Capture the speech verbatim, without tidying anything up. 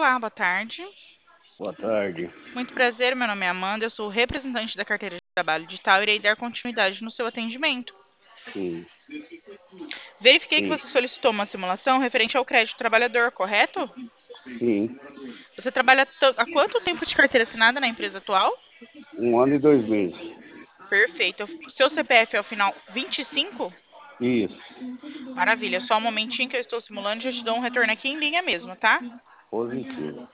Olá, boa tarde. Boa tarde. Muito prazer, meu nome é Amanda, eu sou representante da carteira de trabalho digital e irei dar continuidade no seu atendimento. Sim, Verifiquei que sim, você solicitou uma simulação referente ao crédito trabalhador, correto? sim. Você trabalha t- há quanto tempo de carteira assinada na empresa atual? Um ano e dois meses. Perfeito. O seu C P F é o final vinte e cinco? Isso. Maravilha, só um momentinho que eu estou simulando e já te dou um retorno aqui em linha mesmo, tá? Positivo.